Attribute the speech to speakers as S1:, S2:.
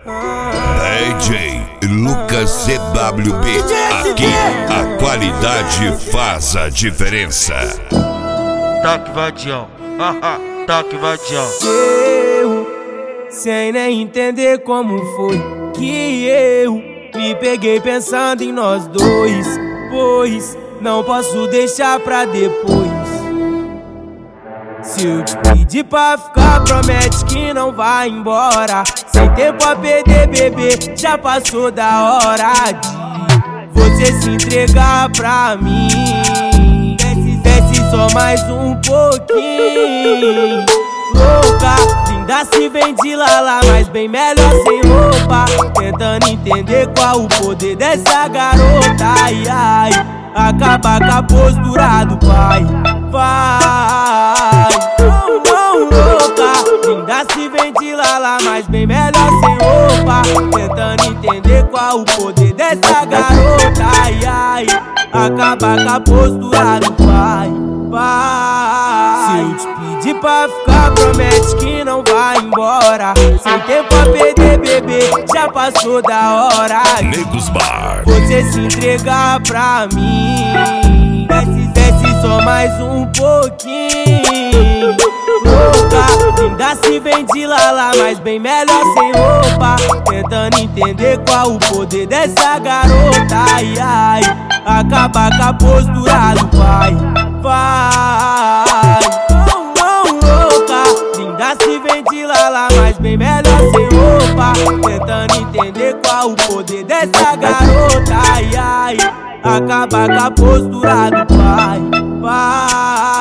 S1: DJ Lucas CWB, aqui a qualidade faz a diferença.
S2: Toque vadião, toque vadião.
S3: Eu, sem nem entender como foi que eu me peguei pensando em nós dois, pois não posso deixar pra depois. Se eu te pedir pra ficar, promete que não vai embora. Sem tempo a perder, bebê, já passou da hora de você se entregar pra mim. Desce só mais um pouquinho. Louca, linda se vem de lala, mas bem melhor sem roupa. Tentando entender qual o poder dessa garota. Ai, ai, acaba com a postura do pai. Vai, não, louca, linda se vem de lala, mas bem melhor sem roupa. Tentando entender qual o poder dessa garota. Ai, ai, acaba com a postura do pai. Vai, se eu te pedir pra ficar, promete que não vai embora. Sem tempo a perder, bebê, já passou da hora
S1: Negros Bar,
S3: você se entregar pra mim. Desce só mais um pouquinho. Louca, linda se vem de lala, mas bem melhor sem roupa. Tentando entender qual o poder dessa garota. Ai, ai, acaba com a postura do pai. Vai, não, louca, linda se vem de lala, mas bem melhor sem roupa. Tentando entender qual o poder dessa garota. Ai, ai, acaba com a postura do pai. Vai.